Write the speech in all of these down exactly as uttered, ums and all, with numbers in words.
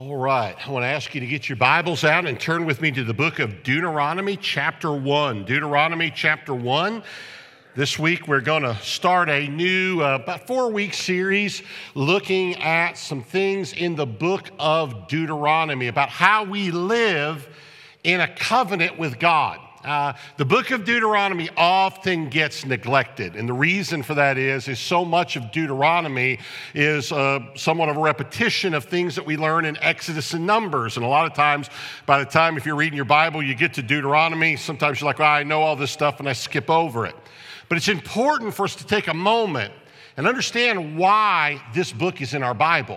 All right, I want to ask you to get your Bibles out and turn with me to the book of Deuteronomy chapter one. Deuteronomy chapter one. This week we're going to start a new, uh, about four-week series looking at some things in the book of Deuteronomy about how we live in a covenant with God. Uh, the book of Deuteronomy often gets neglected, and the reason for that is, is so much of Deuteronomy is uh, somewhat of a repetition of things that we learn in Exodus and Numbers, and a lot of times, by the time if you're reading your Bible, you get to Deuteronomy, sometimes you're like, well, I know all this stuff, and I skip over it. But it's important for us to take a moment and understand why this book is in our Bible.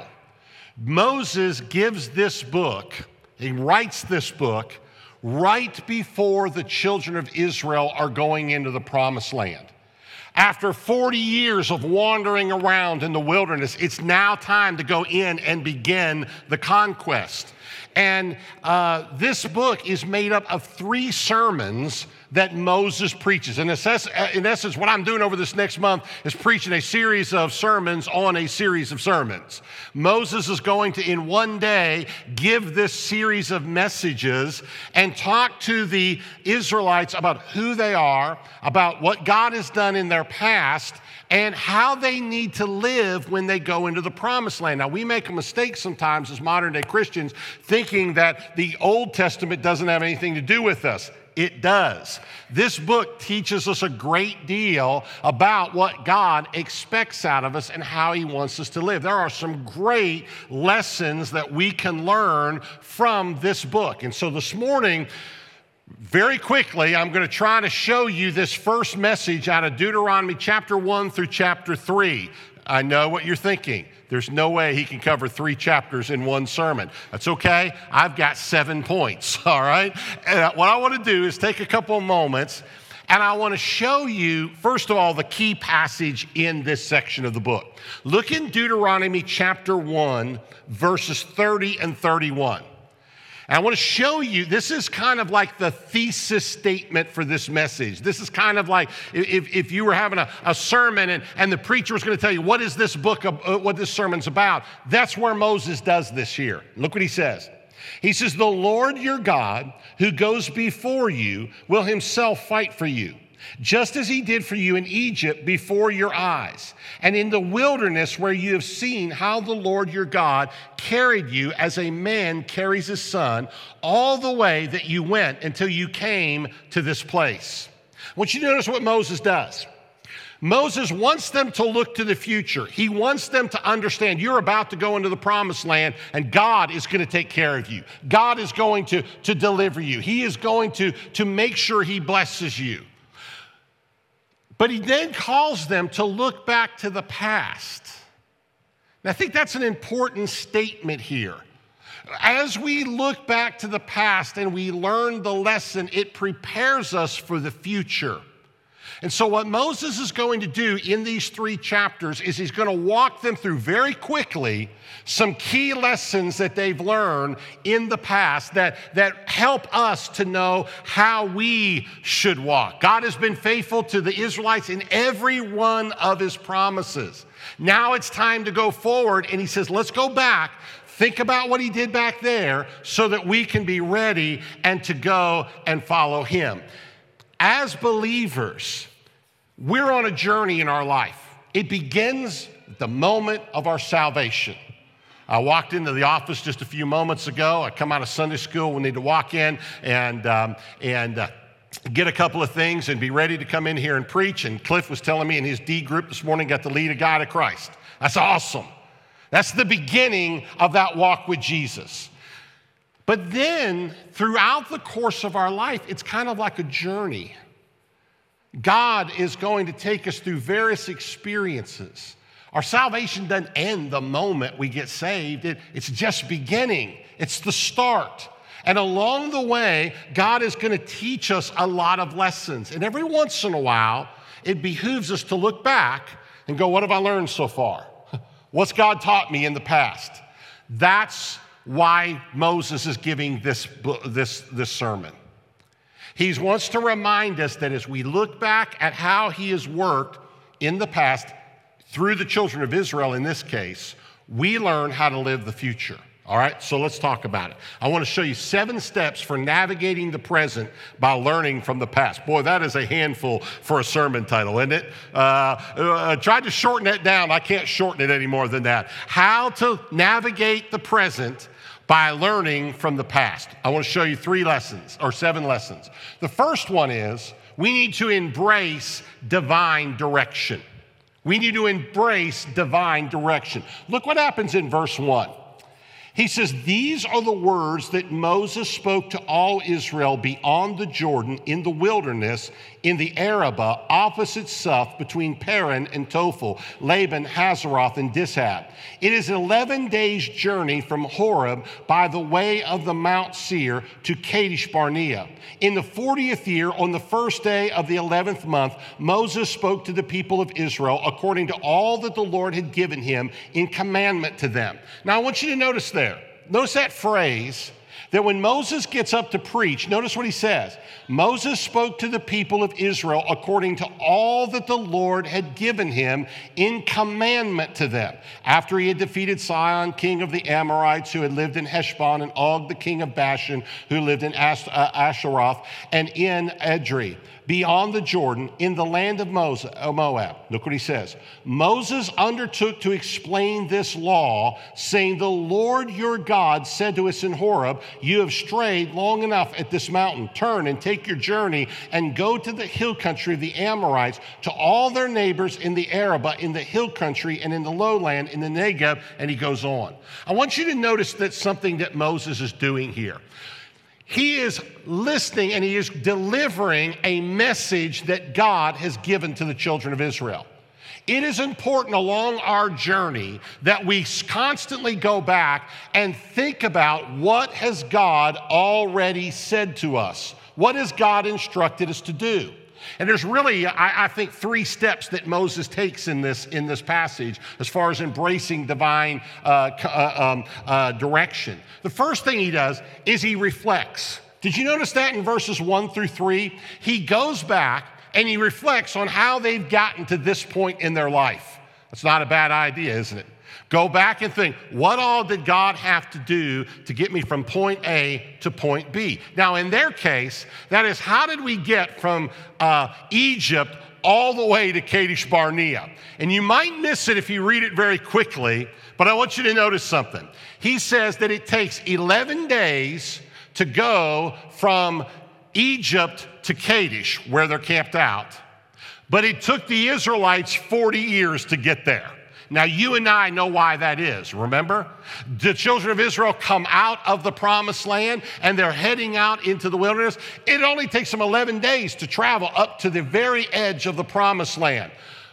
Moses gives this book, he writes this book, right before the children of Israel are going into the promised land. After forty years of wandering around in the wilderness, it's now time to go in and begin the conquest. And uh, this book is made up of three sermons that Moses preaches. And in essence, what I'm doing over this next month is preaching a series of sermons on a series of sermons. Moses is going to, in one day, give this series of messages and talk to the Israelites about who they are, about what God has done in their past, and how they need to live when they go into the promised land. Now, we make a mistake sometimes as modern-day Christians thinking that the Old Testament doesn't have anything to do with us. It does. This book teaches us a great deal about what God expects out of us and how he wants us to live. There are some great lessons that we can learn from this book. And so this morning, very quickly, I'm going to try to show you this first message out of Deuteronomy chapter one through chapter three. I know what you're thinking. There's no way he can cover three chapters in one sermon. That's okay. I've got seven points, all right? And what I want to do is take a couple of moments, and I want to show you, first of all, the key passage in this section of the book. Look in Deuteronomy chapter one, verses thirty and thirty-one. And I want to show you, this is kind of like the thesis statement for this message. This is kind of like if, if you were having a, a sermon and, and the preacher was going to tell you, what is this book, uh, what this sermon's about? That's where Moses does this here. Look what he says. He says, the Lord your God, who goes before you, will himself fight for you, just as he did for you in Egypt before your eyes, and in the wilderness where you have seen how the Lord your God carried you as a man carries his son, all the way that you went until you came to this place. I want you to notice what Moses does. Moses wants them to look to the future. He wants them to understand you're about to go into the promised land and God is going to take care of you. God is going to, to deliver you. He is going to, to make sure he blesses you. But he then calls them to look back to the past. And I think that's an important statement here. As we look back to the past and we learn the lesson, it prepares us for the future. And so what Moses is going to do in these three chapters is he's going to walk them through very quickly some key lessons that they've learned in the past that, that help us to know how we should walk. God has been faithful to the Israelites in every one of his promises. Now it's time to go forward, and he says, let's go back. Think about what he did back there so that we can be ready and to go and follow him. As believers, we're on a journey in our life. It begins at the moment of our salvation. I walked into the office just a few moments ago. I come out of Sunday school. We need to walk in and, um, and uh, get a couple of things and be ready to come in here and preach. And Cliff was telling me in his D group this morning got to lead a guy to Christ. That's awesome. That's the beginning of that walk with Jesus. But then, throughout the course of our life, it's kind of like a journey. God is going to take us through various experiences. Our salvation doesn't end the moment we get saved. It, it's just beginning. It's the start. And along the way, God is going to teach us a lot of lessons. And every once in a while, it behooves us to look back and go, what have I learned so far? What's God taught me in the past? That's why Moses is giving this, this, this sermon. He wants to remind us that as we look back at how he has worked in the past, through the children of Israel in this case, we learn how to live the future. All right, so let's talk about it. I want to show you seven steps for navigating the present by learning from the past. Boy, that is a handful for a sermon title, isn't it? Uh, uh, tried to shorten it down. I can't shorten it any more than that. How to navigate the present by learning from the past. I want to show you three lessons, or seven lessons. The first one is we need to embrace divine direction. We need to embrace divine direction. Look what happens in verse one. He says, these are the words that Moses spoke to all Israel beyond the Jordan in the wilderness in the Arabah opposite Suph between Paran and Tophel, Laban, Hazeroth, and Dishab. It is an eleven days journey from Horeb by the way of the Mount Seir to Kadesh Barnea. In the fortieth year, on the first day of the eleventh month, Moses spoke to the people of Israel according to all that the Lord had given him in commandment to them. Now I want you to notice there, notice that phrase, that when Moses gets up to preach, notice what he says. Moses spoke to the people of Israel according to all that the Lord had given him in commandment to them. After he had defeated Sihon, king of the Amorites, who had lived in Heshbon, and Og, the king of Bashan, who lived in Ash- uh, Asheroth, and in Edrei, beyond the Jordan, in the land of Moses, uh, Moab. Look what he says. Moses undertook to explain this law, saying, the Lord your God said to us in Horeb, you have strayed long enough at this mountain. Turn and take your journey and go to the hill country of the Amorites, to all their neighbors in the Arabah, in the hill country, and in the lowland, in the Negev, and he goes on. I want you to notice that something that Moses is doing here. He is listening and he is delivering a message that God has given to the children of Israel. It is important along our journey that we constantly go back and think about what has God already said to us? What has God instructed us to do? And there's really, I, I think, three steps that Moses takes in this, in this passage as far as embracing divine uh, uh, um, uh, direction. The first thing he does is he reflects. Did you notice that in verses one through three? He goes back and he reflects on how they've gotten to this point in their life. That's not a bad idea, isn't it? Go back and think, what all did God have to do to get me from point A to point B? Now, in their case, that is, how did we get from uh, Egypt all the way to Kadesh Barnea? And you might miss it if you read it very quickly, but I want you to notice something. He says that it takes eleven days to go from Egypt to Kadesh, where they're camped out, but it took the Israelites forty years to get there. Now, you and I know why that is, remember? The children of Israel come out of the promised land and they're heading out into the wilderness. It only takes them eleven days to travel up to the very edge of the promised land.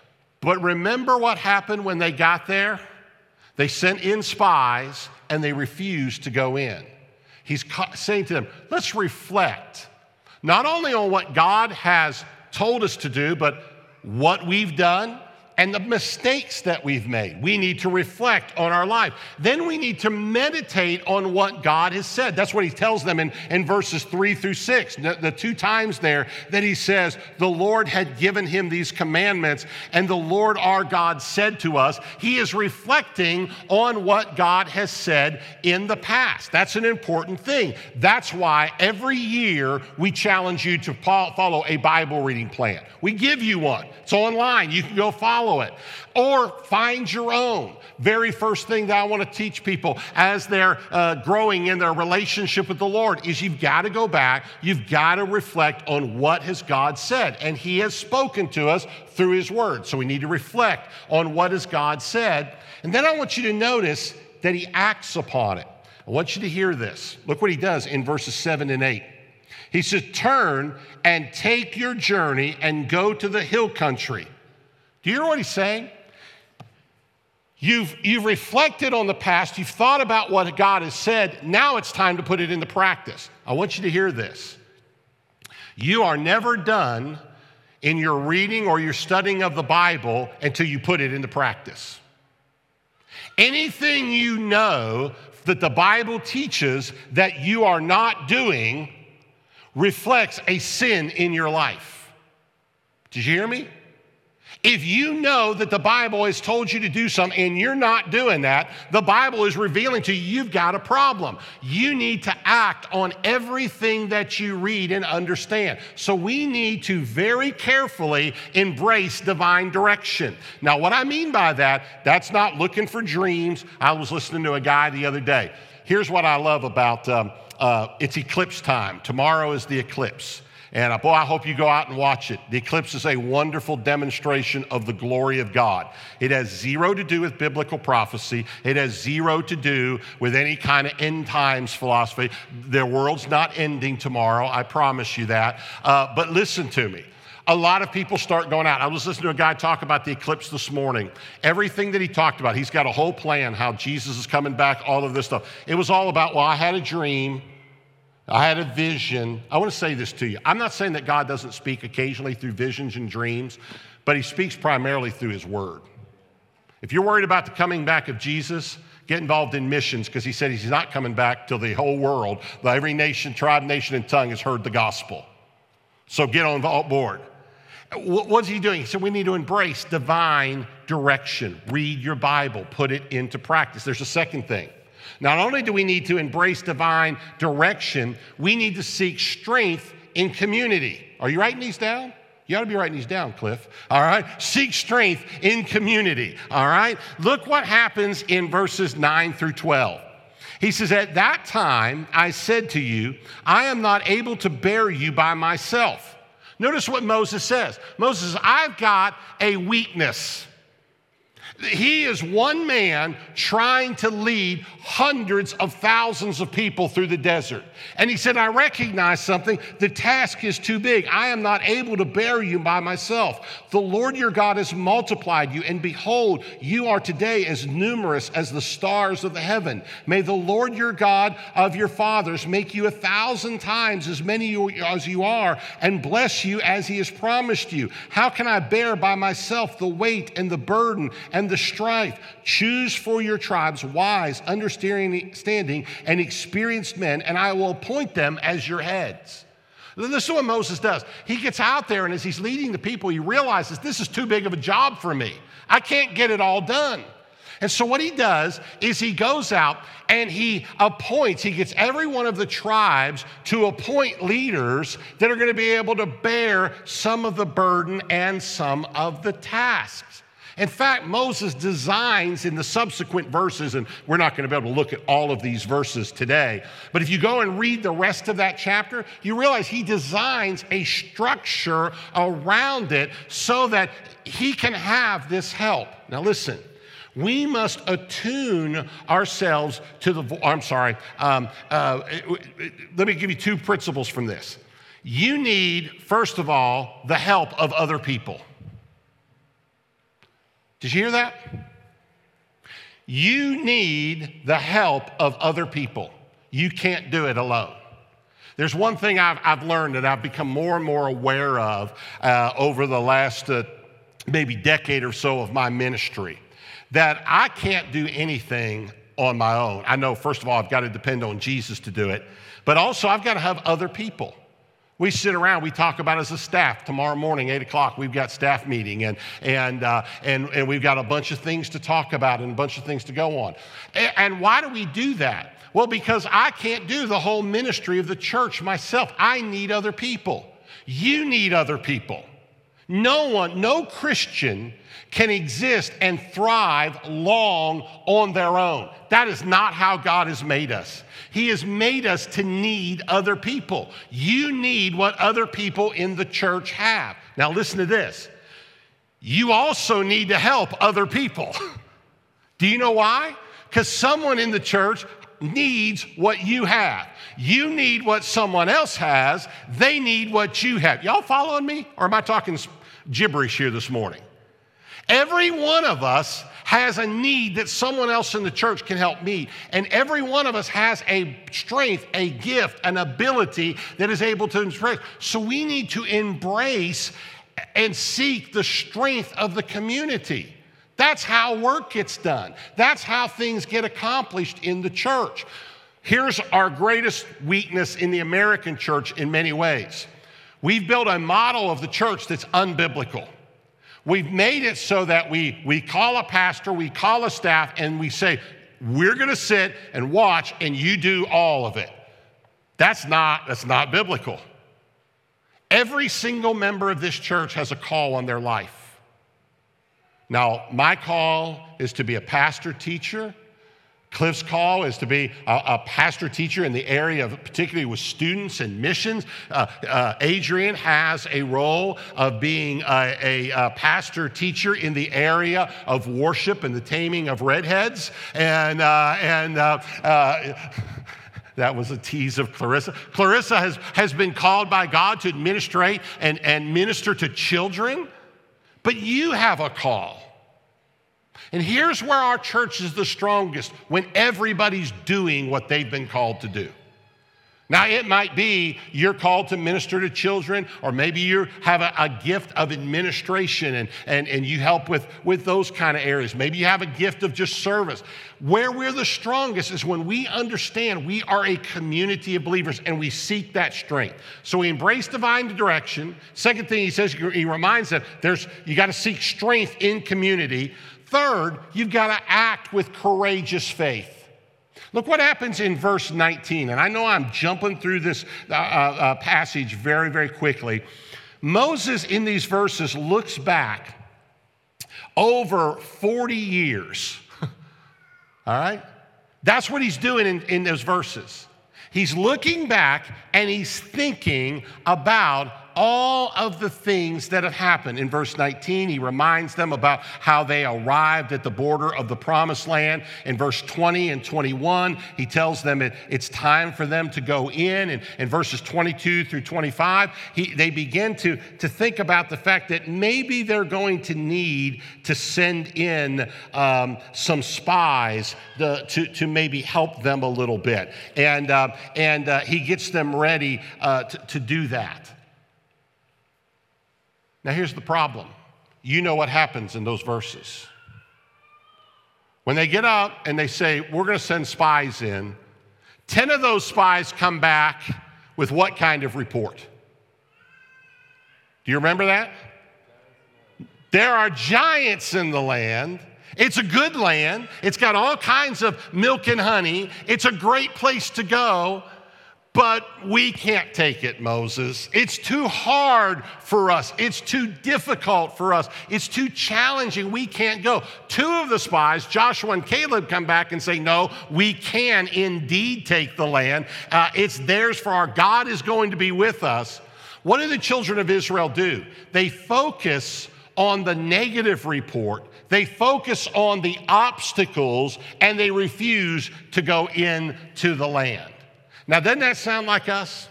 But remember what happened when they got there? They sent in spies and they refused to go in. He's saying to them, let's reflect not only on what God has told us to do, but what we've done and the mistakes that we've made. We need to reflect on our life. Then we need to meditate on what God has said. That's what he tells them in, in verses three through six. The, the two times there that he says, the Lord had given him these commandments, and the Lord our God said to us. He is reflecting on what God has said in the past. That's an important thing. That's why every year we challenge you to follow a Bible reading plan. We give you one. It's online. You can go follow it. Or find your own. Very first thing that I want to teach people as they're uh, growing in their relationship with the Lord is you've got to go back. You've got to reflect on what has God said. And he has spoken to us through his word. So we need to reflect on what has God said. And then I want you to notice that he acts upon it. I want you to hear this. Look what he does in verses seven and eight. He says, turn and take your journey and go to the hill country. Do you hear what he's saying? You've, you've reflected on the past. You've thought about what God has said. Now it's time to put it into practice. I want you to hear this. You are never done in your reading or your studying of the Bible until you put it into practice. Anything you know that the Bible teaches that you are not doing reflects a sin in your life. Did you hear me? If you know that the Bible has told you to do something and you're not doing that, the Bible is revealing to you you've got a problem. You need to act on everything that you read and understand. So we need to very carefully embrace divine direction. Now, what I mean by that, that's not looking for dreams. I was listening to a guy the other day. Here's what I love about um, uh, it's eclipse time. Tomorrow is the eclipse. And uh, boy, I hope you go out and watch it. The eclipse is a wonderful demonstration of the glory of God. It has zero to do with biblical prophecy. It has zero to do with any kind of end times philosophy. The world's not ending tomorrow, I promise you that. Uh, but listen to me. A lot of people start going out. I was listening to a guy talk about the eclipse this morning. Everything that he talked about, he's got a whole plan, how Jesus is coming back, all of this stuff. It was all about, well, I had a dream. I had a vision. I want to say this to you. I'm not saying that God doesn't speak occasionally through visions and dreams, but he speaks primarily through his word. If you're worried about the coming back of Jesus, get involved in missions, because he said he's not coming back till the whole world, every nation, tribe, nation, and tongue has heard the gospel. So get on board. What's he doing? He said we need to embrace divine direction. Read your Bible. Put it into practice. There's a second thing. Not only do we need to embrace divine direction, we need to seek strength in community. Are you writing these down? You ought to be writing these down, Cliff. All right? Seek strength in community. All right? Look what happens in verses nine through twelve. He says, at that time I said to you, I am not able to bear you by myself. Notice what Moses says. Moses says, I've got a weakness. He is one man trying to lead hundreds of thousands of people through the desert. And he said, I recognize something. The task is too big. I am not able to bear you by myself. The Lord your God has multiplied you, and behold, you are today as numerous as the stars of the heaven. May the Lord your God of your fathers make you a thousand times as many as you are, and bless you as he has promised you. How can I bear by myself the weight and the burden and the strife? Choose for your tribes wise, understanding, and experienced men, and I will appoint them as your heads. This is what Moses does. He gets out there, and as he's leading the people, he realizes this is too big of a job for me. I can't get it all done. And so what he does is he goes out and he appoints, he gets every one of the tribes to appoint leaders that are going to be able to bear some of the burden and some of the tasks. In fact, Moses designs in the subsequent verses, and we're not going to be able to look at all of these verses today, but if you go and read the rest of that chapter, you realize he designs a structure around it so that he can have this help. Now listen, we must attune ourselves to the, I'm sorry, um, uh, let me give you two principles from this. You need, first of all, the help of other people. Did you hear that? You need the help of other people. You can't do it alone. There's one thing I've, I've learned that I've become more and more aware of uh, over the last uh, maybe decade or so of my ministry, that I can't do anything on my own. I know, first of all, I've got to depend on Jesus to do it, but also I've got to have other people. We sit around, we talk about as a staff. Tomorrow morning, eight o'clock, we've got staff meeting, and, and, uh, and, and we've got a bunch of things to talk about and a bunch of things to go on. And, and why do we do that? Well, because I can't do the whole ministry of the church myself. I need other people. You need other people. No one, no Christian can exist and thrive long on their own. That is not how God has made us. He has made us to need other people. You need what other people in the church have. Now listen to this. You also need to help other people. Do you know why? Because someone in the church needs what you have. You need what someone else has. They need what you have. Y'all following me? Or am I talking gibberish here this morning? Every one of us has a need that someone else in the church can help meet. And every one of us has a strength, a gift, an ability that is able to express. So we need to embrace and seek the strength of the community. That's how work gets done. That's how things get accomplished in the church. Here's our greatest weakness in the American church in many ways. We've built a model of the church that's unbiblical. We've made it so that we, we call a pastor, we call a staff, and we say, we're going to sit and watch, and you do all of it. That's not, that's not biblical. Every single member of this church has a call on their life. Now, my call is to be a pastor teacher. Cliff's call is to be a, a pastor teacher in the area of, particularly with students and missions. Uh, uh, Adrian has a role of being a, a, a pastor teacher in the area of worship and the taming of redheads. And, uh, and uh, uh, that was a tease of Clarissa. Clarissa has, has been called by God to administrate and, and minister to children. But you have a call. And here's where our church is the strongest, when everybody's doing what they've been called to do. Now, it might be you're called to minister to children, or maybe you have a, a gift of administration and, and, and you help with, with those kind of areas. Maybe you have a gift of just service. Where we're the strongest is when we understand we are a community of believers and we seek that strength. So we embrace divine direction. Second thing he says, he reminds them, there's you got to seek strength in community. Third, you've got to act with courageous faith. Look what happens in verse nineteen, and I know I'm jumping through this uh, uh, passage very, very quickly. Moses, in these verses, looks back over forty years. All right? That's what he's doing in, in those verses. He's looking back and he's thinking about all of the things that have happened. In verse nineteen, he reminds them about how they arrived at the border of the promised land. In verse twenty and twenty-one, he tells them it, it's time for them to go in. And in verses twenty-two through twenty-five, he, they begin to, to think about the fact that maybe they're going to need to send in um, some spies to, to, to maybe help them a little bit. And, uh, and uh, he gets them ready uh, to, to do that. Now, here's the problem. You know what happens in those verses. When they get up and they say, we're going to send spies in, ten of those spies come back with what kind of report? Do you remember that? There are giants in the land. It's a good land. It's got all kinds of milk and honey. It's a great place to go. But we can't take it, Moses. It's too hard for us. It's too difficult for us. It's too challenging. We can't go. Two of the spies, Joshua and Caleb, come back and say, no, we can indeed take the land. Uh, it's theirs, for our God is going to be with us. What do the children of Israel do? They focus on the negative report. They focus on the obstacles, and they refuse to go into the land. Now, doesn't that sound like us?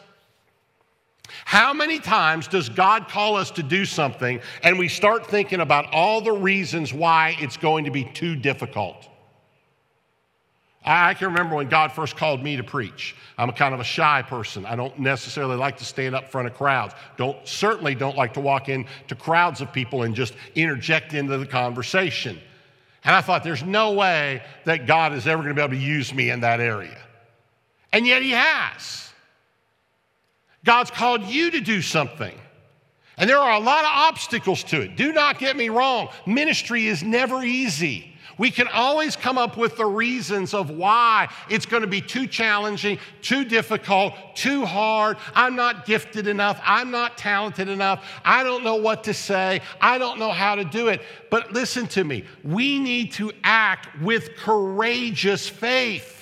How many times does God call us to do something and we start thinking about all the reasons why it's going to be too difficult? I can remember when God first called me to preach. I'm a kind of a shy person. I don't necessarily like to stand up in front of crowds. Don't certainly don't like to walk into crowds of people and just interject into the conversation. And I thought, there's no way that God is ever going to be able to use me in that area. And yet he has. God's called you to do something. And there are a lot of obstacles to it. Do not get me wrong. Ministry is never easy. We can always come up with the reasons of why it's going to be too challenging, too difficult, too hard. I'm not gifted enough. I'm not talented enough. I don't know what to say. I don't know how to do it. But listen to me. We need to act with courageous faith.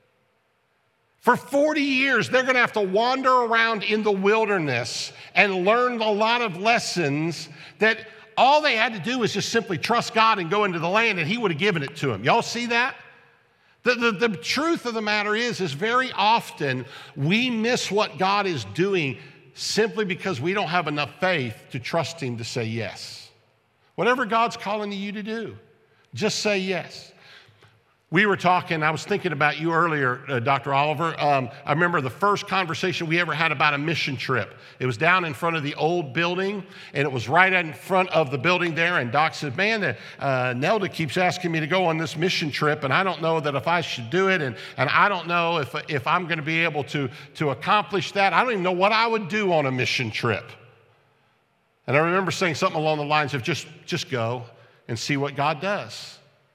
For forty years, they're going to have to wander around in the wilderness and learn a lot of lessons that all they had to do was just simply trust God and go into the land, and he would have given it to them. Y'all see that? The, the, the truth of the matter is, is very often we miss what God is doing simply because we don't have enough faith to trust him to say yes. Whatever God's calling you to do, just say yes. We were talking, I was thinking about you earlier, uh, Doctor Oliver. Um, I remember the first conversation we ever had about a mission trip. It was down in front of the old building, and it was right in front of the building there. And Doc said, man, uh, Nelda keeps asking me to go on this mission trip, and I don't know that if I should do it, and, and I don't know if, if I'm going to be able to, to accomplish that. I don't even know what I would do on a mission trip. And I remember saying something along the lines of just, just go and see what God does.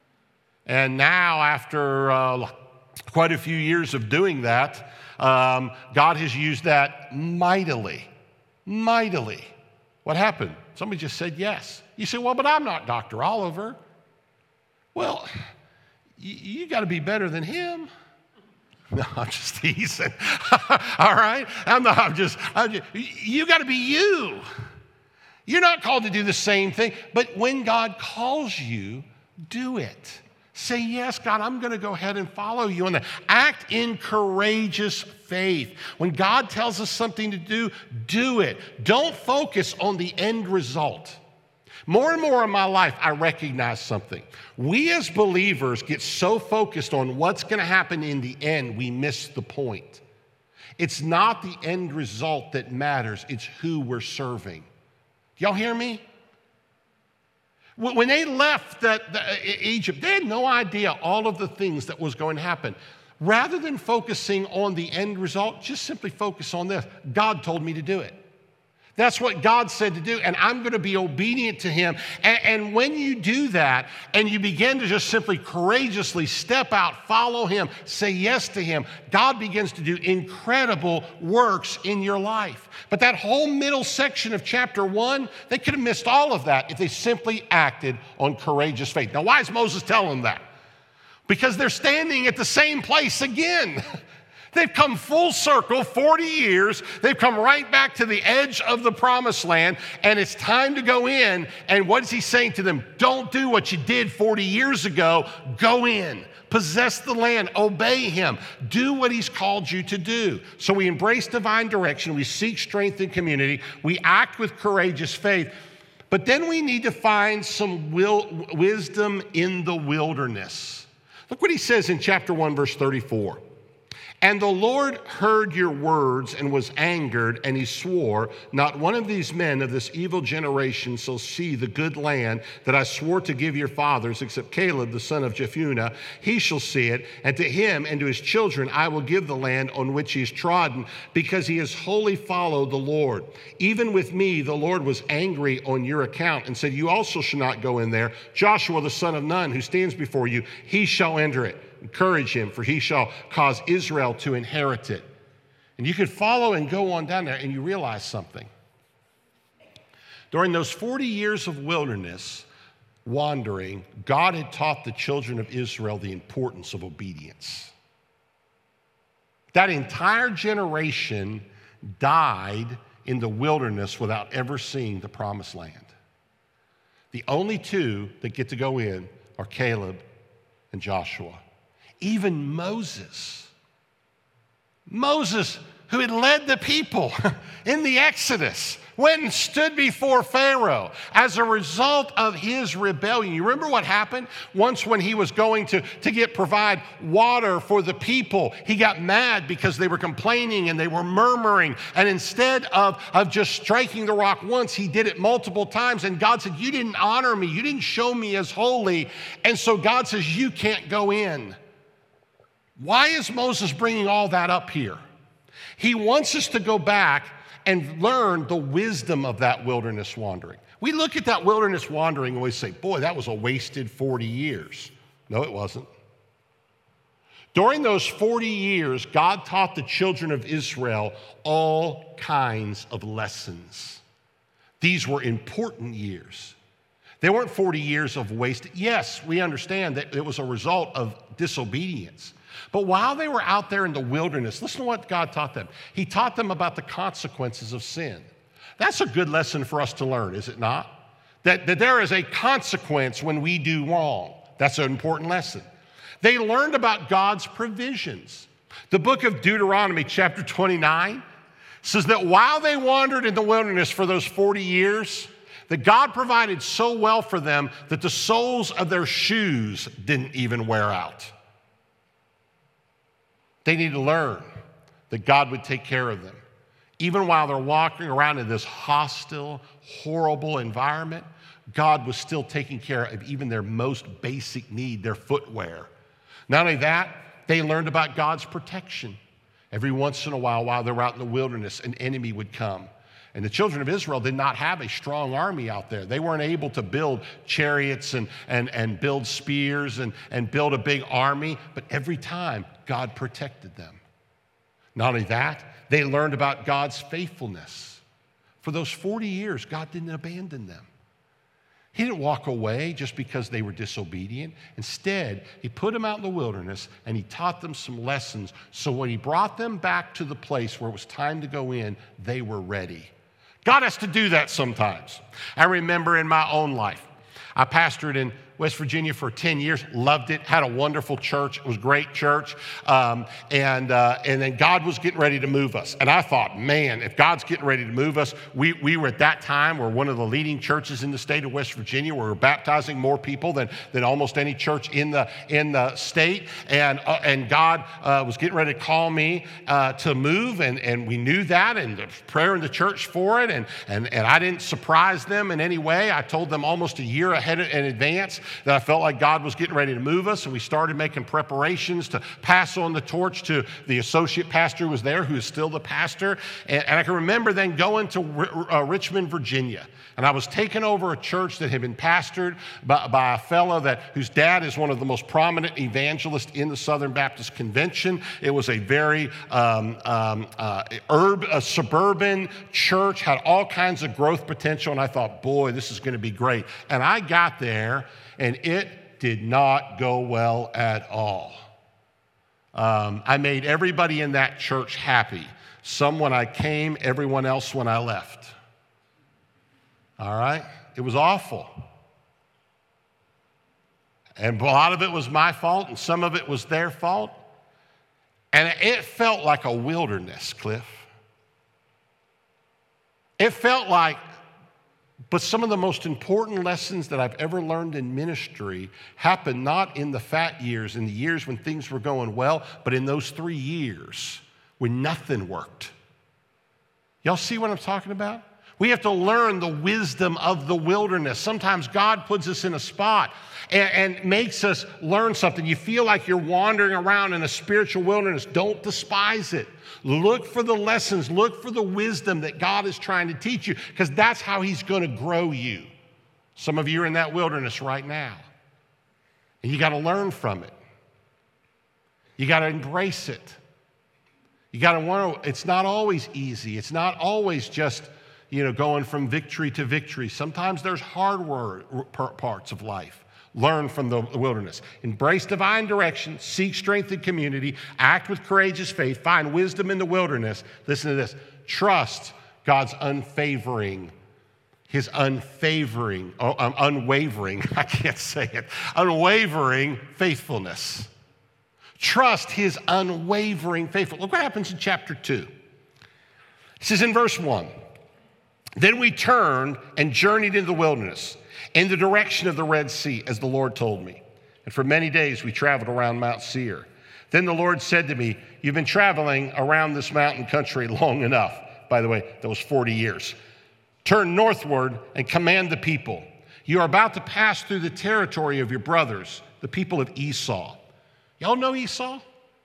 And now, after uh, quite a few years of doing that, um, God has used that mightily, mightily. What happened? Somebody just said yes. You say, well, but I'm not Doctor Oliver. Well, you, you got to be better than him. No, I'm just teasing. All right? I'm not, I'm just, I'm just you got to be you. You're not called to do the same thing, but when God calls you, do it. Say, yes, God, I'm going to go ahead and follow you on that. Act in courageous faith. When God tells us something to do, do it. Don't focus on the end result. More and more in my life, I recognize something. We as believers get so focused on what's going to happen in the end, we miss the point. It's not the end result that matters. It's who we're serving. Y'all hear me? When they left that, the, Egypt, they had no idea all of the things that was going to happen. Rather than focusing on the end result, just simply focus on this. God told me to do it. That's what God said to do, and I'm going to be obedient to him. And, and when you do that, and you begin to just simply courageously step out, follow him, say yes to him, God begins to do incredible works in your life. But that whole middle section of chapter one, they could have missed all of that if they simply acted on courageous faith. Now, why is Moses telling them that? Because they're standing at the same place again. They've come full circle, forty years. They've come right back to the edge of the promised land, and it's time to go in. And what is he saying to them? Don't do what you did forty years ago. Go in. Possess the land. Obey him. Do what he's called you to do. So we embrace divine direction. We seek strength in community. We act with courageous faith. But then we need to find some will, wisdom in the wilderness. Look what he says in chapter one, verse thirty-four. And the Lord heard your words and was angered, and he swore, not one of these men of this evil generation shall see the good land that I swore to give your fathers, except Caleb, the son of Jephunneh. He shall see it, and to him and to his children I will give the land on which he is trodden, because he has wholly followed the Lord. Even with me, the Lord was angry on your account, and said, you also shall not go in there. Joshua, the son of Nun, who stands before you, he shall enter it. Encourage him, for he shall cause Israel to inherit it. And you could follow and go on down there, and you realize something. During those forty years of wilderness wandering, God had taught the children of Israel the importance of obedience. That entire generation died in the wilderness without ever seeing the promised land. The only two that get to go in are Caleb and Joshua. Even Moses, Moses, who had led the people in the Exodus, went and stood before Pharaoh as a result of his rebellion. You remember what happened? Once when he was going to, to get provide water for the people, he got mad because they were complaining and they were murmuring. And instead of, of just striking the rock once, he did it multiple times. And God said, you didn't honor me. You didn't show me as holy. And so God says, you can't go in. Why is Moses bringing all that up here? He wants us to go back and learn the wisdom of that wilderness wandering. We look at that wilderness wandering and we say, boy, that was a wasted forty years. No, it wasn't. During those forty years, God taught the children of Israel all kinds of lessons. These were important years. They weren't forty years of waste. Yes, we understand that it was a result of disobedience. But while they were out there in the wilderness, listen to what God taught them. He taught them about the consequences of sin. That's a good lesson for us to learn, is it not? That, that there is a consequence when we do wrong. That's an important lesson. They learned about God's provisions. The book of Deuteronomy, chapter twenty-nine, says that while they wandered in the wilderness for those forty years, that God provided so well for them that the soles of their shoes didn't even wear out. They need to learn that God would take care of them. Even while they're walking around in this hostile, horrible environment, God was still taking care of even their most basic need, their footwear. Not only that, they learned about God's protection. Every once in a while, while they were out in the wilderness, an enemy would come. And the children of Israel did not have a strong army out there. They weren't able to build chariots and, and, and build spears and, and build a big army, but every time God protected them. Not only that, they learned about God's faithfulness. For those forty years, God didn't abandon them. He didn't walk away just because they were disobedient. Instead, he put them out in the wilderness and he taught them some lessons. So when he brought them back to the place where it was time to go in, they were ready. God has to do that sometimes. I remember in my own life, I pastored in West Virginia for ten years, loved it, had a wonderful church. It was a great church. Um, and, uh, and then God was getting ready to move us. And I thought, man, if God's getting ready to move us, we, we were at that time, we're one of the leading churches in the state of West Virginia. We were baptizing more people than, than almost any church in the, in the state. And, uh, and God uh, was getting ready to call me uh, to move. And, and we knew that, and there was prayer in the church for it. And, and, and I didn't surprise them in any way. I told them almost a year ahead in advance that I felt like God was getting ready to move us, and we started making preparations to pass on the torch to the associate pastor who was there, who is still the pastor. And, and I can remember then going to uh, Richmond, Virginia, and I was taking over a church that had been pastored by, by a fellow that whose dad is one of the most prominent evangelists in the Southern Baptist Convention. It was a very um, um, uh, urb, a suburban church, had all kinds of growth potential, and I thought, boy, this is going to be great. And I got there, and it did not go well at all. Um, I made everybody in that church happy. Some when I came, everyone else when I left. All right? It was awful. And a lot of it was my fault, and some of it was their fault. And it felt like a wilderness, Cliff. It felt like But some of the most important lessons that I've ever learned in ministry happened not in the fat years, in the years when things were going well, but in those three years when nothing worked. Y'all see what I'm talking about? We have to learn the wisdom of the wilderness. Sometimes God puts us in a spot and, and makes us learn something. You feel like you're wandering around in a spiritual wilderness. Don't despise it. Look for the lessons. Look for the wisdom that God is trying to teach you, because that's how he's going to grow you. Some of you are in that wilderness right now, and you got to learn from it. You got to embrace it. You got to want to, it's not always easy. It's not always just, you know, going from victory to victory. Sometimes there's hard word, parts of life. Learn from the wilderness. Embrace divine direction. Seek strength in community. Act with courageous faith. Find wisdom in the wilderness. Listen to this. Trust God's unfavoring, his unfavoring, oh, um, unwavering, I can't say it, unwavering faithfulness. Trust his unwavering faithfulness. Look what happens in chapter two. It says in verse one, then we turned and journeyed into the wilderness, in the direction of the Red Sea, as the Lord told me. And for many days we traveled around Mount Seir. Then the Lord said to me, you've been traveling around this mountain country long enough. By the way, that was forty years. Turn northward and command the people. You are about to pass through the territory of your brothers, the people of Esau. Y'all know Esau?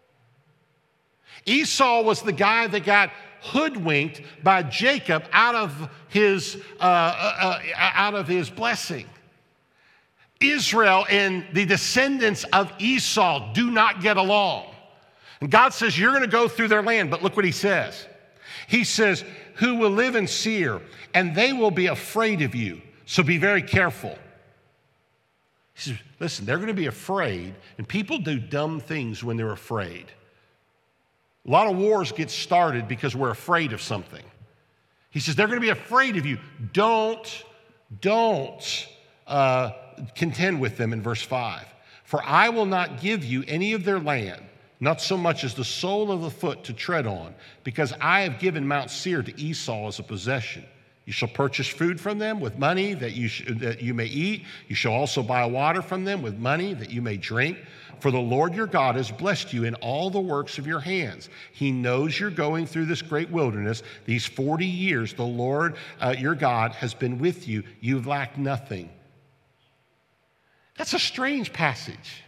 Esau was the guy that got hoodwinked by Jacob out of his uh, uh, uh, out of his blessing. Israel and the descendants of Esau do not get along. And God says, you're going to go through their land. But look what he says. He says, who will live in Seir, and they will be afraid of you. So be very careful. He says, listen, they're going to be afraid, and people do dumb things when they're afraid. A lot of wars get started because we're afraid of something. He says, they're going to be afraid of you. Don't, don't uh, contend with them in verse five. For I will not give you any of their land, not so much as the sole of the foot to tread on, because I have given Mount Seir to Esau as a possession. You shall purchase food from them with money that you, sh- that you may eat. You shall also buy water from them with money that you may drink. For the Lord your God has blessed you in all the works of your hands. He knows you're going through this great wilderness. These forty years, the Lord uh, your God has been with you. You've lacked nothing. That's a strange passage.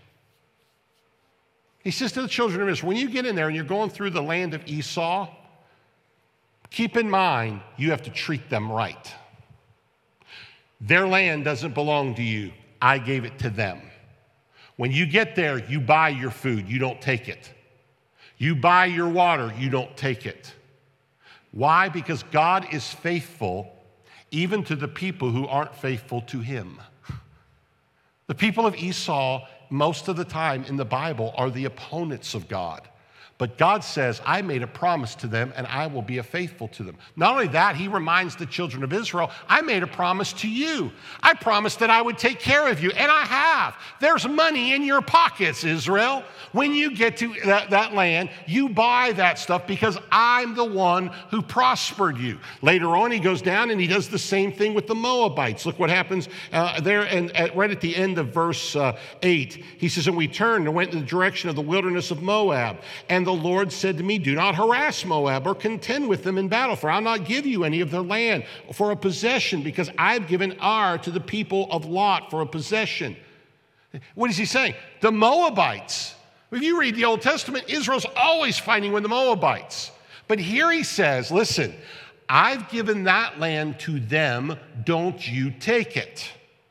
He says to the children of Israel, when you get in there and you're going through the land of Esau, Keep in mind, you have to treat them right. Their land doesn't belong to you. I gave it to them. When you get there, you buy your food. You don't take it. You buy your water. You don't take it. Why? Because God is faithful even to the people who aren't faithful to him. The people of Esau, most of the time in the Bible, are the opponents of God. But God says, I made a promise to them and I will be faithful to them. Not only that, he reminds the children of Israel, I made a promise to you. I promised that I would take care of you, and I have. There's money in your pockets, Israel. When you get to that, that land, you buy that stuff because I'm the one who prospered you. Later on, he goes down and he does the same thing with the Moabites. Look what happens uh, there and at, right at the end of verse uh, eight. He says, and we turned and went in the direction of the wilderness of Moab. And the Lord said to me, do not harass Moab or contend with them in battle, for I'll not give you any of their land for a possession, because I've given Ar to the people of Lot for a possession. What is he saying? The Moabites. If you read the Old Testament, Israel's always fighting with the Moabites. But here he says, listen, I've given that land to them, don't you take it.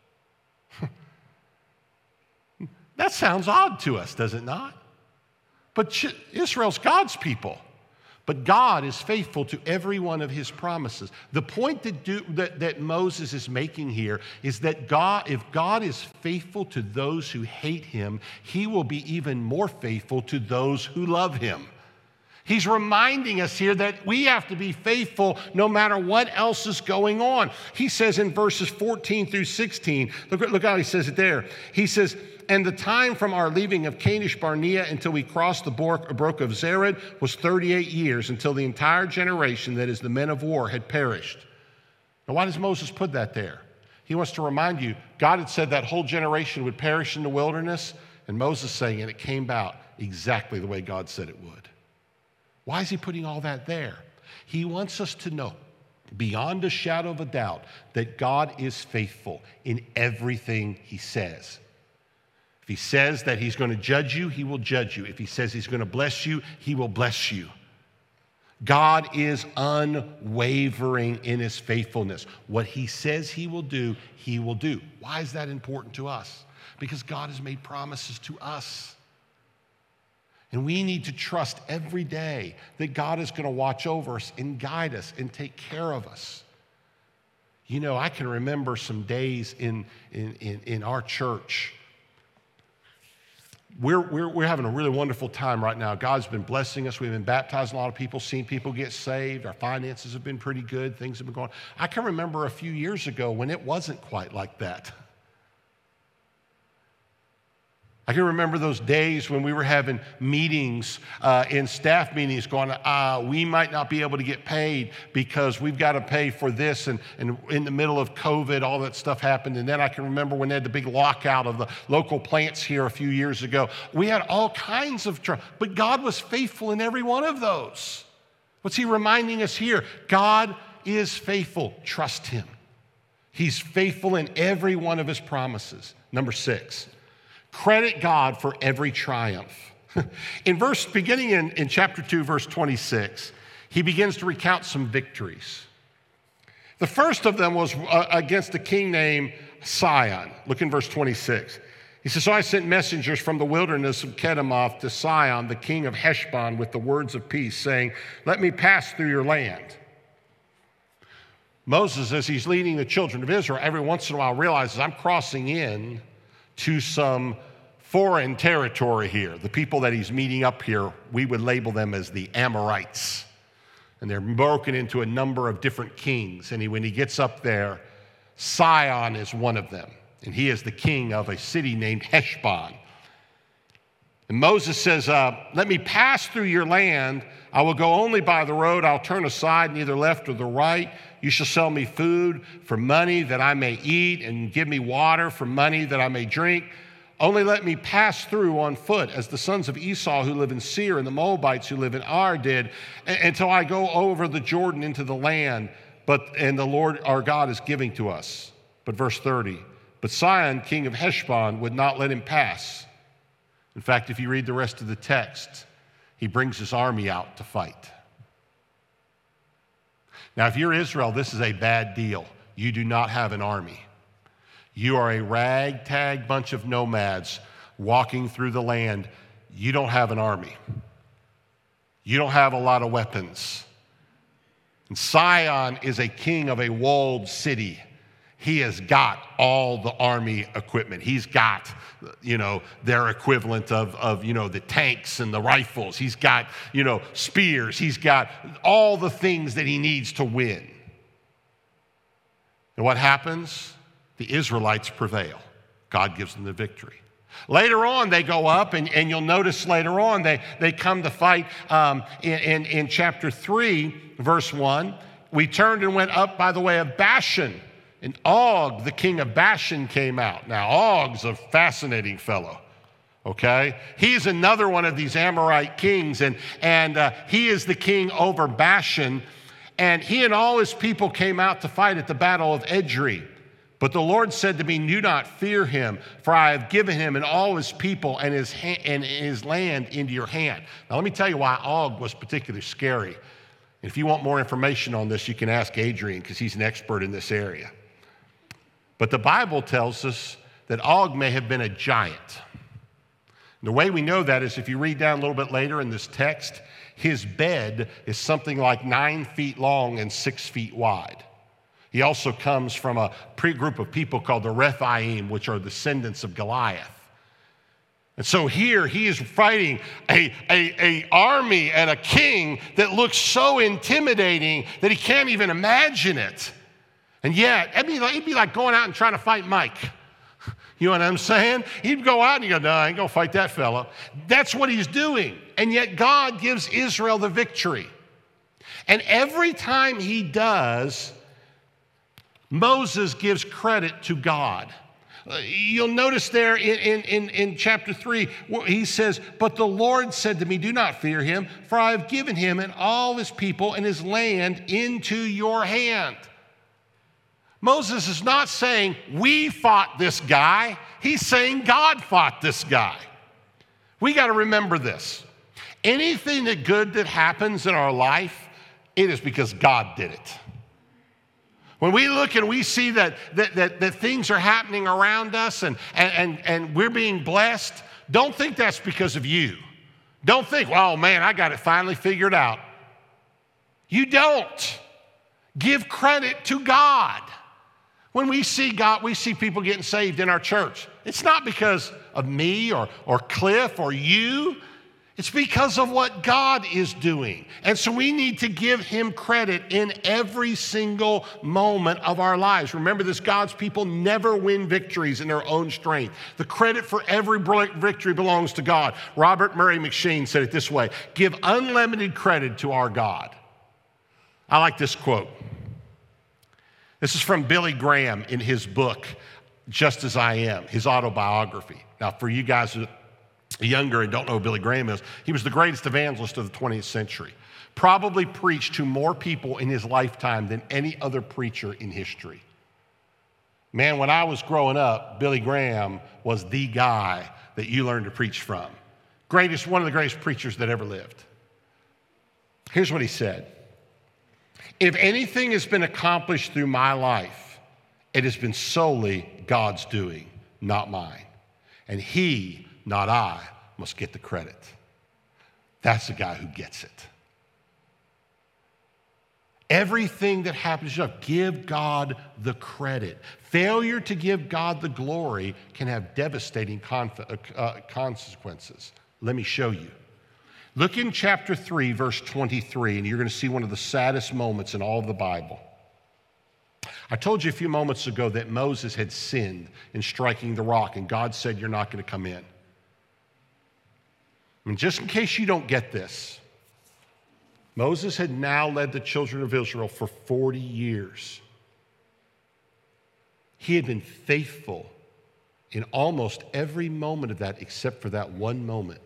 That sounds odd to us, does it not? But Israel's God's people. But God is faithful to every one of his promises. The point that, do, that, that Moses is making here is that God, if God is faithful to those who hate him, he will be even more faithful to those who love him. He's reminding us here that we have to be faithful no matter what else is going on. He says in verses fourteen through sixteen, look, look how he says it there. He says, and the time from our leaving of Kadesh Barnea until we crossed the brook of Zered was thirty-eight years, until the entire generation, that is the men of war, had perished. Now, why does Moses put that there? He wants to remind you, God had said that whole generation would perish in the wilderness, and Moses saying, and it came about exactly the way God said it would. Why is he putting all that there? He wants us to know, beyond a shadow of a doubt, that God is faithful in everything he says. If he says that he's going to judge you, he will judge you. If he says he's going to bless you, he will bless you. God is unwavering in his faithfulness. What he says he will do, he will do. Why is that important to us? Because God has made promises to us. And we need to trust every day that God is going to watch over us and guide us and take care of us. You know, I can remember some days in, in, in, in our church. We're, we're, we're having a really wonderful time right now. God's been blessing us. We've been baptizing a lot of people, seen people get saved. Our finances have been pretty good. Things have been going. I can remember a few years ago when it wasn't quite like that. I can remember those days when we were having meetings, uh, in staff meetings going, uh, we might not be able to get paid because we've got to pay for this. And, and in the middle of COVID, all that stuff happened. And then I can remember when they had the big lockout of the local plants here a few years ago. We had all kinds of trouble, but God was faithful in every one of those. What's he reminding us here? God is faithful. Trust him. He's faithful in every one of his promises. Number six. Credit God for every triumph. In verse, beginning in, in chapter two, verse twenty-six, he begins to recount some victories. The first of them was uh, against a king named Sihon. Look in verse twenty-six. He says, so I sent messengers from the wilderness of Kedemoth to Sihon, the king of Heshbon, with the words of peace, saying, let me pass through your land. Moses, as he's leading the children of Israel, every once in a while realizes, I'm crossing in to some foreign territory here. The people that he's meeting up here, we would label them as the Amorites. And they're broken into a number of different kings. And he, when he gets up there, Sihon is one of them. And he is the king of a city named Heshbon. And Moses says, uh, let me pass through your land. I will go only by the road. I'll turn aside neither left or the right. You shall sell me food for money that I may eat, and give me water for money that I may drink. Only let me pass through on foot, as the sons of Esau who live in Seir and the Moabites who live in Ar did, until I go over the Jordan into the land, but and the Lord our God is giving to us. But verse thirty, but Sihon, king of Heshbon, would not let him pass. In fact, if you read the rest of the text, he brings his army out to fight. Now, if you're Israel, this is a bad deal. You do not have an army. You are a ragtag bunch of nomads walking through the land. You don't have an army. You don't have a lot of weapons. And Sihon is a king of a walled city. He has got all the army equipment. He's got, you know, their equivalent of, of, you know, the tanks and the rifles. He's got, you know, spears. He's got all the things that he needs to win. And what happens? The Israelites prevail. God gives them the victory. Later on, they go up, and, and you'll notice later on, they, they come to fight um, in, in, in chapter three, verse one. We turned and went up by the way of Bashan, and Og, the king of Bashan, came out. Now, Og's a fascinating fellow, okay? He's another one of these Amorite kings, and, and uh, he is the king over Bashan, and he and all his people came out to fight at the battle of Edrei. But the Lord said to me, do not fear him, for I have given him and all his people and his, ha- and his land into your hand. Now, let me tell you why Og was particularly scary. If you want more information on this, you can ask Adrian, because he's an expert in this area. But the Bible tells us that Og may have been a giant. The way we know that is if you read down a little bit later in this text, his bed is something like nine feet long and six feet wide. He also comes from a pre-group of people called the Rephaim, which are descendants of Goliath. And so here he is fighting a, a, a army and a king that looks so intimidating that he can't even imagine it. And yet, it'd be like, it'd be like going out and trying to fight Mike. You know what I'm saying? He'd go out and he'd go, no, I ain't gonna fight that fellow. That's what he's doing. And yet God gives Israel the victory. And every time he does, Moses gives credit to God. Uh, you'll notice there in, in, in chapter three, he says, but the Lord said to me, do not fear him, for I have given him and all his people and his land into your hand. Moses is not saying we fought this guy. He's saying God fought this guy. We got to remember this. Anything that good that happens in our life, it is because God did it. When we look and we see that, that, that, that things are happening around us and, and, and, and we're being blessed, don't think that's because of you. Don't think, well, man, I got it finally figured out. You don't. Give credit to God. When we see God, we see people getting saved in our church. It's not because of me or, or Cliff or you. It's because of what God is doing. And so we need to give him credit in every single moment of our lives. Remember this, God's people never win victories in their own strength. The credit for every victory belongs to God. Robert Murray McShane said it this way, give unlimited credit to our God. I like this quote. This is from Billy Graham in his book, Just As I Am, his autobiography. Now, for you guys who are younger and don't know who Billy Graham is, he was the greatest evangelist of the twentieth century. Probably preached to more people in his lifetime than any other preacher in history. Man, when I was growing up, Billy Graham was the guy that you learned to preach from. Greatest, one of the greatest preachers that ever lived. Here's what he said. If anything has been accomplished through my life, it has been solely God's doing, not mine. And he, not I, must get the credit. That's the guy who gets it. Everything that happens, give God the credit. Failure to give God the glory can have devastating consequences. Let me show you. Look in chapter three, verse twenty-three, and you're going to see one of the saddest moments in all of the Bible. I told you a few moments ago that Moses had sinned in striking the rock, and God said, you're not going to come in. And just in case you don't get this, Moses had now led the children of Israel for forty years. He had been faithful in almost every moment of that except for that one moment.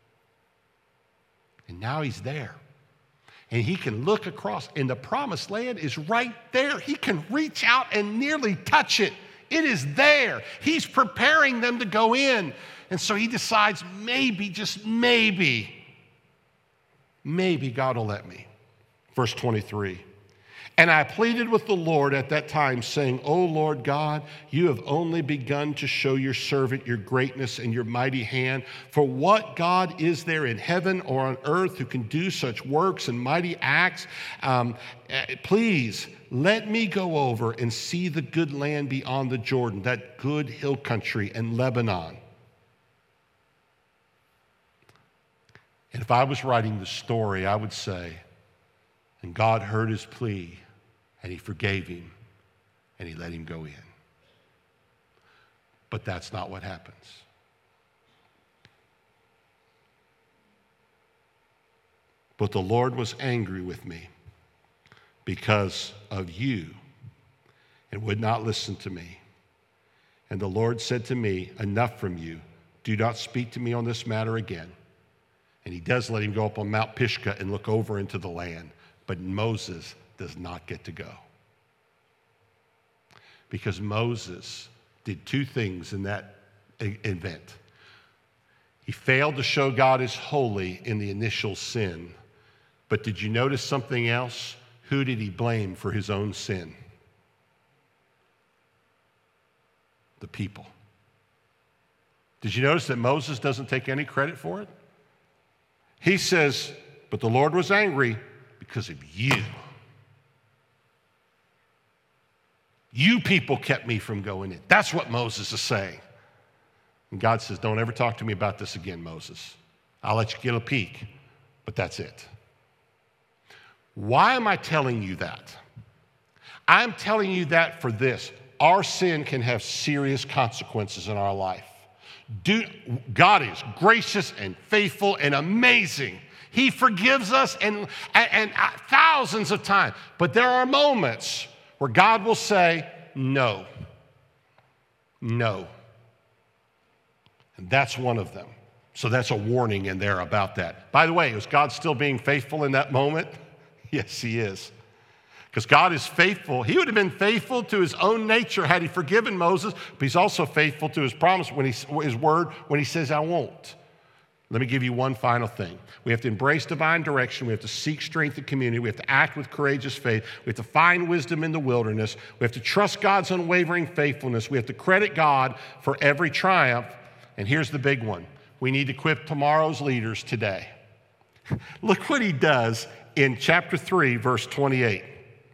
And now he's there. And he can look across, and the promised land is right there. He can reach out and nearly touch it. It is there. He's preparing them to go in. And so he decides maybe, just maybe, maybe God will let me. Verse twenty-three. And I pleaded with the Lord at that time, saying, O Lord God, you have only begun to show your servant your greatness and your mighty hand. For what God is there in heaven or on earth who can do such works and mighty acts? Um, please let me go over and see the good land beyond the Jordan, that good hill country and Lebanon. And if I was writing the story, I would say, and God heard his plea, and he forgave him, and he let him go in. But that's not what happens. But the Lord was angry with me because of you and would not listen to me. And the Lord said to me, enough from you. Do not speak to me on this matter again. And he does let him go up on Mount Pisgah and look over into the land. But Moses does not get to go. Because Moses did two things in that event. He failed to show God is holy in the initial sin. But did you notice something else? Who did he blame for his own sin? The people. Did you notice that Moses doesn't take any credit for it? He says, but the Lord was angry because of you. You people kept me from going in. That's what Moses is saying. And God says, don't ever talk to me about this again, Moses. I'll let you get a peek, but that's it. Why am I telling you that? I'm telling you that for this. Our sin can have serious consequences in our life. Do, God is gracious and faithful and amazing. He forgives us and, and, and thousands of times. But there are moments where God will say, no, no. And that's one of them. So that's a warning in there about that. By the way, is God still being faithful in that moment? Yes, he is. Because God is faithful. He would have been faithful to his own nature had he forgiven Moses, but he's also faithful to his promise, when he, his word, when he says, I won't. Let me give you one final thing. We have to embrace divine direction. We have to seek strength in community. We have to act with courageous faith. We have to find wisdom in the wilderness. We have to trust God's unwavering faithfulness. We have to credit God for every triumph. And here's the big one. We need to equip tomorrow's leaders today. Look what he does in chapter three, verse twenty-eight.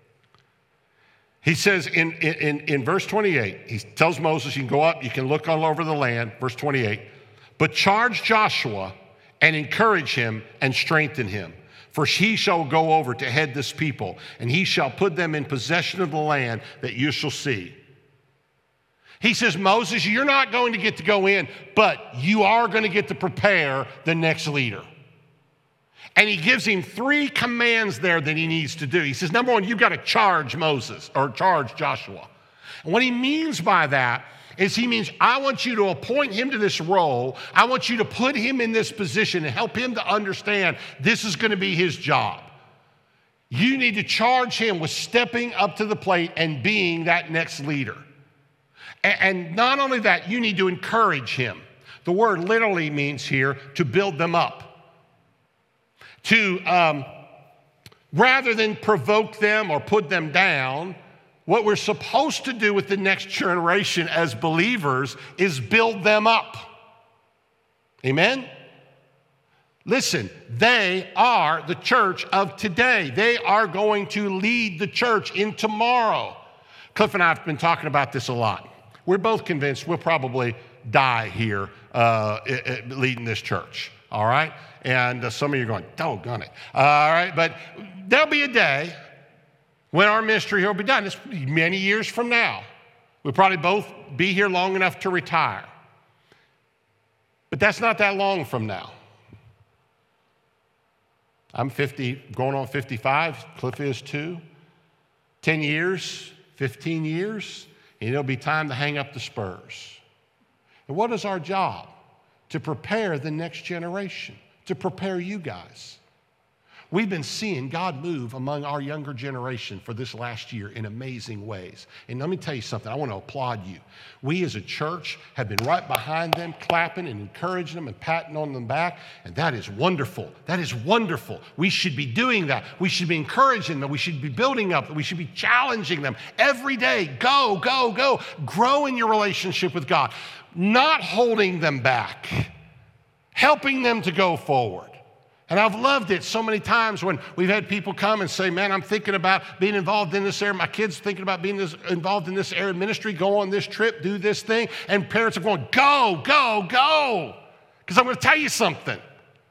He says in, in, in verse twenty-eight, he tells Moses, you can go up, you can look all over the land, verse twenty-eight, but charge Joshua and encourage him and strengthen him, for he shall go over to head this people, and he shall put them in possession of the land that you shall see. He says, Moses, you're not going to get to go in, but you are going to get to prepare the next leader. And he gives him three commands there that he needs to do. He says, number one, you've got to charge Moses or charge Joshua. And what he means by that is he means, I want you to appoint him to this role. I want you to put him in this position and help him to understand this is going to be his job. You need to charge him with stepping up to the plate and being that next leader. And not only that, you need to encourage him. The word literally means here to build them up. To, um, rather than provoke them or put them down, what we're supposed to do with the next generation as believers is build them up. Amen? Listen, they are the church of today. They are going to lead the church in tomorrow. Cliff and I have been talking about this a lot. We're both convinced we'll probably die here uh, leading this church, all right? And uh, some of you are going, doggone it. Uh, all right, but there'll be a day when our ministry here will be done. It's many years from now. We'll probably both be here long enough to retire. But that's not that long from now. I'm fifty, going on fifty-five. Cliff is too. ten years, fifteen years, and it'll be time to hang up the spurs. And what is our job? To prepare the next generation. To prepare you guys. We've been seeing God move among our younger generation for this last year in amazing ways. And let me tell you something, I want to applaud you. We as a church have been right behind them, clapping and encouraging them and patting on them back, and that is wonderful. That is wonderful. We should be doing that. We should be encouraging them. We should be building up. We should be challenging them every day. Go, go, go. Grow in your relationship with God. Not holding them back. Helping them to go forward. And I've loved it so many times when we've had people come and say, man, I'm thinking about being involved in this area. My kids thinking about being this, involved in this area of ministry, go on this trip, do this thing. And parents are going, go, go, go. Because I'm going to tell you something.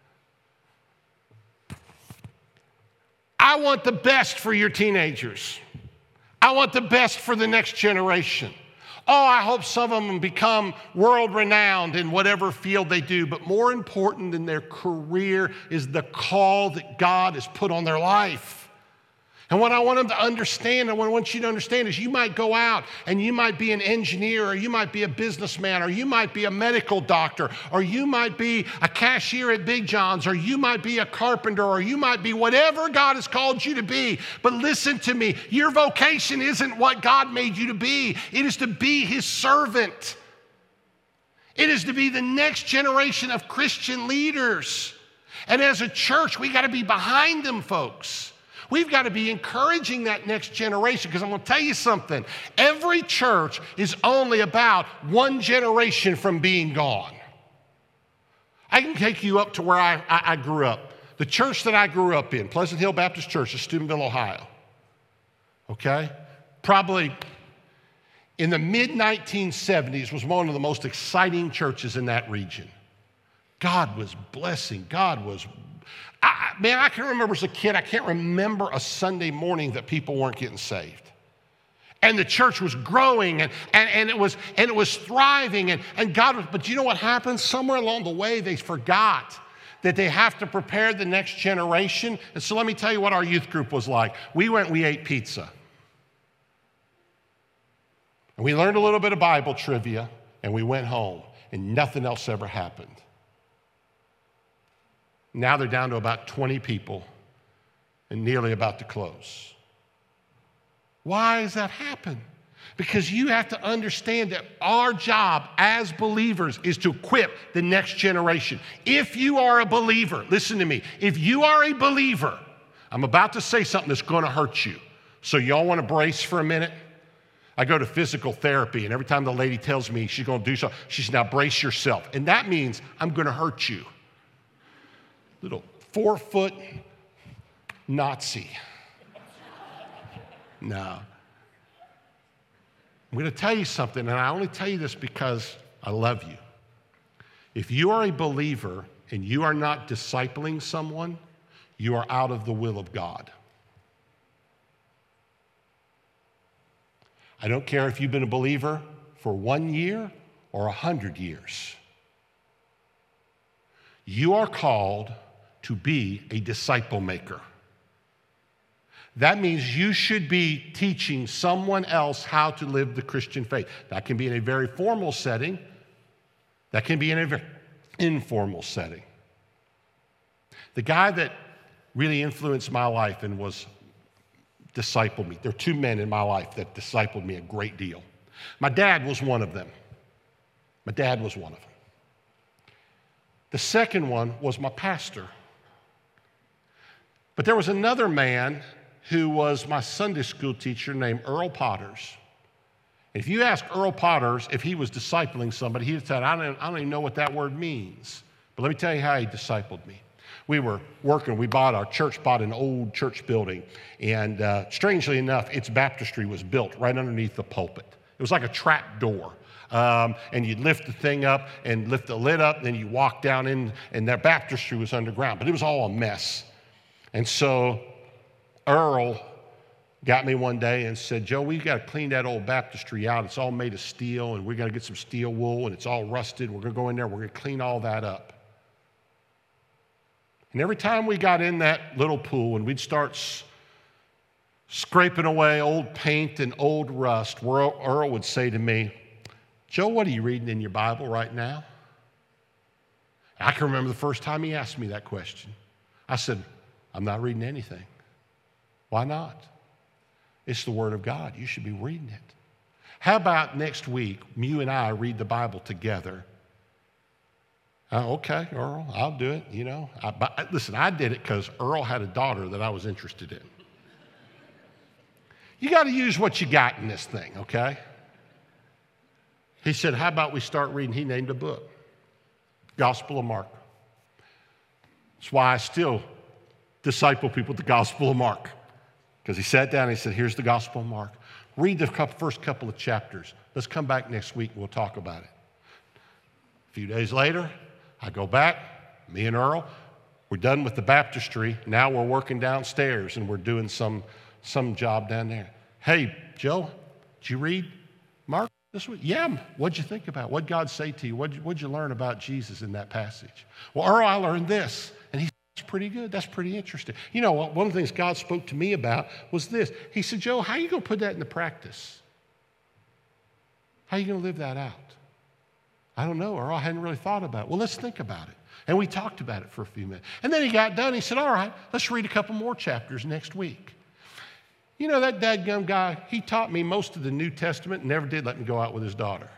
I want the best for your teenagers. I want the best for the next generation. Oh, I hope some of them become world-renowned in whatever field they do. But more important than their career is the call that God has put on their life. And what I want them to understand, and what I want you to understand is you might go out and you might be an engineer, or you might be a businessman, or you might be a medical doctor, or you might be a cashier at Big John's, or you might be a carpenter, or you might be whatever God has called you to be. But listen to me, your vocation isn't what God made you to be. It is to be His servant. It is to be the next generation of Christian leaders. And as a church, we got to be behind them, folks. We've got to be encouraging that next generation, because I'm going to tell you something. Every church is only about one generation from being gone. I can take you up to where I, I, I grew up. The church that I grew up in, Pleasant Hill Baptist Church of Steubenville, Ohio. Okay? Probably in the mid nineteen seventies was one of the most exciting churches in that region. God was blessing. God was I, man, I can remember as a kid, I can't remember a Sunday morning that people weren't getting saved. And the church was growing, and, and, and, it, was, and it was thriving, and, and God was, but you know what happened? Somewhere along the way, they forgot that they have to prepare the next generation. And so let me tell you what our youth group was like. We went, we ate pizza. And we learned a little bit of Bible trivia, and we went home, and nothing else ever happened. Now they're down to about twenty people and nearly about to close. Why does that happen? Because you have to understand that our job as believers is to equip the next generation. If you are a believer, listen to me, if you are a believer, I'm about to say something that's going to hurt you. So y'all want to brace for a minute? I go to physical therapy, and every time the lady tells me she's going to do something, she says, now brace yourself. And that means I'm going to hurt you. Little four-foot Nazi. No. I'm going to tell you something, and I only tell you this because I love you. If you are a believer and you are not discipling someone, you are out of the will of God. I don't care if you've been a believer for one year or a hundred years. You are called to be a disciple maker. That means you should be teaching someone else how to live the Christian faith. That can be in a very formal setting. That can be in a very informal setting. The guy that really influenced my life and was discipled me, there are two men in my life that discipled me a great deal. My dad was one of them. My dad was one of them. The second one was my pastor. But there was another man who was my Sunday school teacher named Earl Potters. If you ask Earl Potters if he was discipling somebody, he'd say, I don't, I don't even know what that word means. But let me tell you how he discipled me. We were working, we bought, our church bought an old church building, and uh, strangely enough, its baptistry was built right underneath the pulpit. It was like a trap door. Um, and you'd lift the thing up and lift the lid up, and then you walk down in, and their baptistry was underground. But it was all a mess. And so Earl got me one day and said, Joe, we've got to clean that old baptistry out. It's all made of steel, and we're going to get some steel wool, and it's all rusted. We're going to go in there, we're going to clean all that up. And every time we got in that little pool and we'd start s- scraping away old paint and old rust, Earl would say to me, Joe, what are you reading in your Bible right now? I can remember the first time he asked me that question. I said, I'm not reading anything. Why not? It's the Word of God. You should be reading it. How about next week, you and I read the Bible together? Uh, okay, Earl, I'll do it, you know. I, but, listen, I did it because Earl had a daughter that I was interested in. You got to use what you got in this thing, okay? He said, how about we start reading? He named a book, Gospel of Mark. That's why I still disciple people with the Gospel of Mark. Because he sat down and he said, here's the Gospel of Mark. Read the first couple of chapters. Let's come back next week and we'll talk about it. A few days later, I go back, me and Earl, we're done with the baptistry. Now we're working downstairs and we're doing some, some job down there. Hey, Joe, did you read Mark this week? Yeah, what'd you think about it? What'd God say to you? What'd you, what'd you learn about Jesus in that passage? Well, Earl, I learned this. And he said, that's pretty good. That's pretty interesting. You know, one of the things God spoke to me about was this. He said, Joe, how are you going to put that into practice? How are you going to live that out? I don't know, Earl. I hadn't really thought about it. Well, let's think about it. And we talked about it for a few minutes. And then he got done. He said, all right, let's read a couple more chapters next week. You know, that dadgum guy, he taught me most of the New Testament and never did let me go out with his daughter.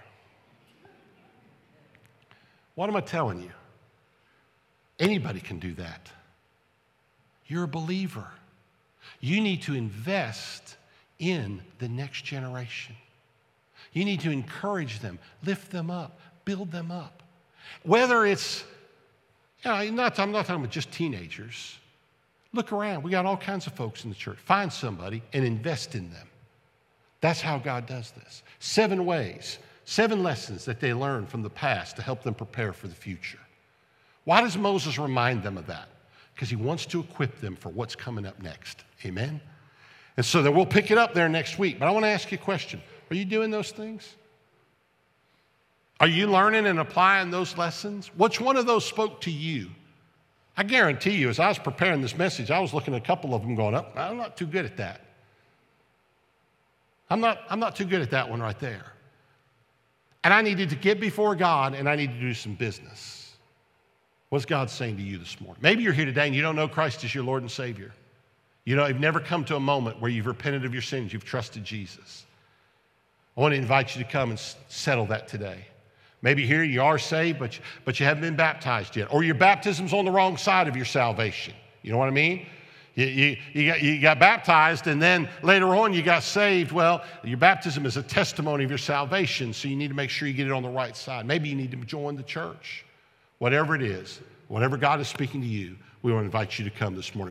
What am I telling you? Anybody can do that. You're a believer. You need to invest in the next generation. You need to encourage them, lift them up, build them up. Whether it's, you know, I'm not, I'm not talking about just teenagers. Look around. We got all kinds of folks in the church. Find somebody and invest in them. That's how God does this. Seven ways, seven lessons that they learned from the past to help them prepare for the future. Why does Moses remind them of that? Because he wants to equip them for what's coming up next. Amen? And so then we'll pick it up there next week. But I want to ask you a question. Are you doing those things? Are you learning and applying those lessons? Which one of those spoke to you? I guarantee you, as I was preparing this message, I was looking at a couple of them going, oh, I'm not too good at that. I'm not, I'm not too good at that one right there. And I needed to get before God, and I need to do some business. What's God saying to you this morning? Maybe you're here today and you don't know Christ as your Lord and Savior. You know, you've never come to a moment where you've repented of your sins, you've trusted Jesus. I want to invite you to come and settle that today. Maybe here you are saved, but you, but you haven't been baptized yet. Or your baptism's on the wrong side of your salvation. You know what I mean? You, you, you, got, you got baptized, and then later on you got saved. Well, your baptism is a testimony of your salvation, so you need to make sure you get it on the right side. Maybe you need to join the church. Whatever it is, whatever God is speaking to you, we want to invite you to come this morning.